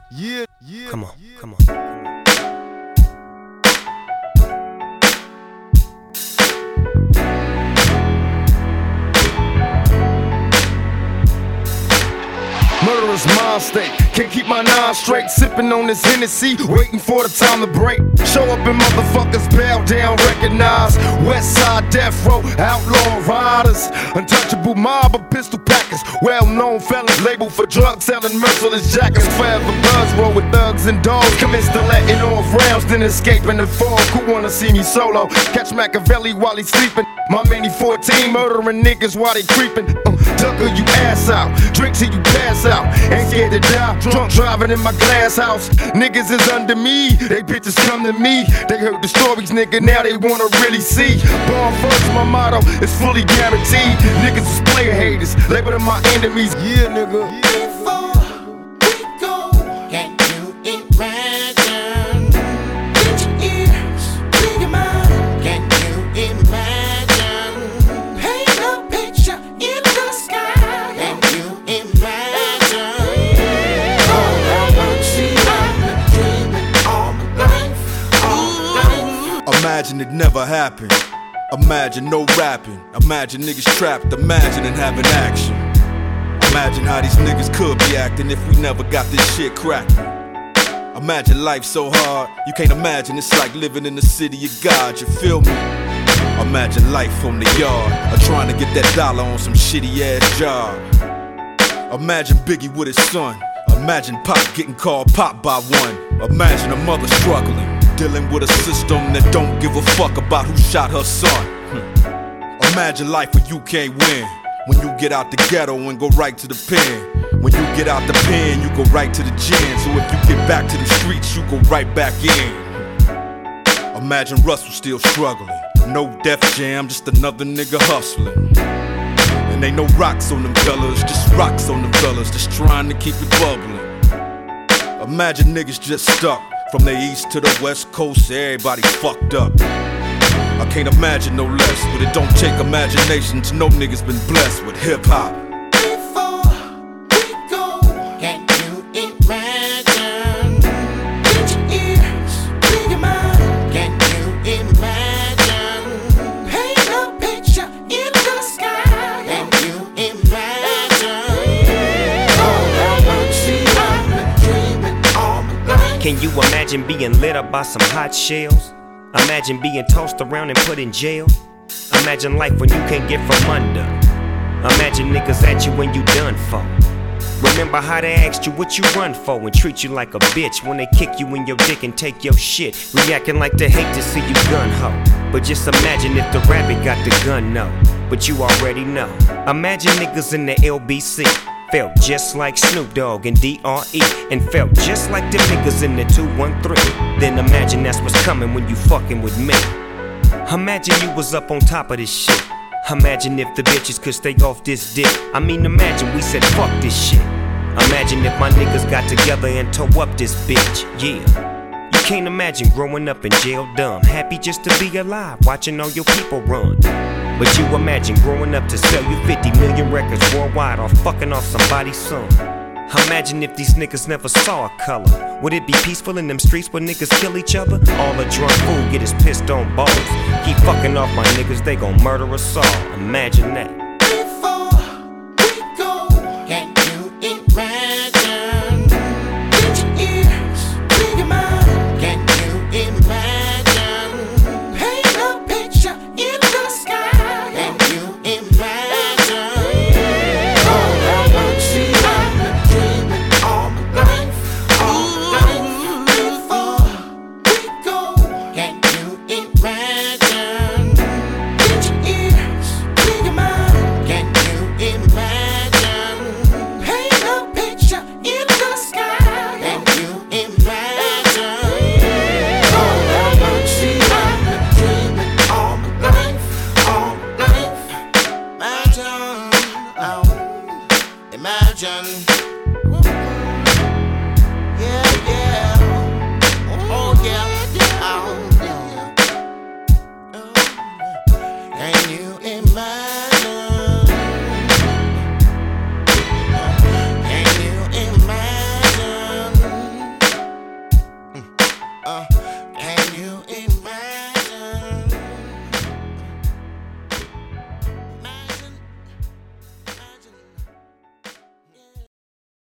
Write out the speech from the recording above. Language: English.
Come on, come on. Murderous mind state, can't keep my nine straight. Sipping on this Hennessy, waiting for the time to break. Show up and motherfuckers bow down, recognize. West side death row, outlaw riders. Untouchable mob of pistol packers. Well-known felons labeled for drug selling, merciless jackets. Forever buzz roll with thugs and dogs. Commence to letting off rounds, then escaping the fog. Who wanna see me solo? Catch Machiavelli while he's sleeping. My mini 14 murdering niggas while they creeping. Ducker you ass out, drink till you pass out. Ain't scared to die, drunk driving in my glass house. Niggas is under me, they bitches come to me. They heard the stories, nigga, now they wanna really see. Born first, my motto is fully guaranteed. Niggas is player haters, label them my enemies. Yeah, nigga. Before we go, can you imagine? Get your ears to your mind. Can you imagine? Paint a picture in the sky. Can you imagine? All that I see, I've been dreaming all my life, all life. Imagine it never happened. Imagine no rapping. Imagine niggas trapped. Imagining having action. Imagine how these niggas could be acting if we never got this shit cracking. Imagine life so hard, you can't imagine it's like living in the city of God, you feel me? Imagine life on the yard, or trying to get that dollar on some shitty ass job. Imagine Biggie with his son. Imagine Pop getting called Pop by one. Imagine a mother struggling, dealing with a system that don't give a fuck about who shot her son. Imagine life where you can't win. When you get out the ghetto and go right to the pen. When you get out the pen, you go right to the gym. So if you get back to the streets, you go right back in. Imagine Russell still struggling. No Def Jam, just another nigga hustling. And ain't no rocks on them fellas, just rocks on them fellas, just trying to keep it bubbling. Imagine niggas just stuck from the east to the west coast, everybody fucked up. I can't imagine no less, but it don't take imagination to know niggas been blessed with hip-hop. Before we go, can you imagine? Get your ears to your mind. Can you imagine? Paint a picture in the sky. Can you imagine? All that I see, I've been dreaming all my life. Can you imagine being lit up by some hot shells? Imagine being tossed around and put in jail. Imagine life when you can't get from under. Imagine niggas at you when you done for. Remember how they asked you what you run for and treat you like a bitch when they kick you in your dick and take your shit, reacting like they hate to see you gun ho. But just imagine if the rabbit got the gun, no. But you already know. Imagine niggas in the LBC felt just like Snoop Dogg and DRE, and felt just like them niggas in the 213. Then imagine that's what's coming when you fucking with me. Imagine you was up on top of this shit. Imagine if the bitches could stay off this dick. I mean, imagine we said fuck this shit. Imagine if my niggas got together and tore up this bitch, yeah. You can't imagine growing up in jail dumb, happy just to be alive, watching all your people run. But you imagine growing up to sell you 50 million records worldwide or fucking off somebody's son. Imagine if these niggas never saw a color. Would it be peaceful in them streets where niggas kill each other? All a drunk fool get his pissed on balls. Keep fucking off my niggas, they gon' murder us all. Imagine that.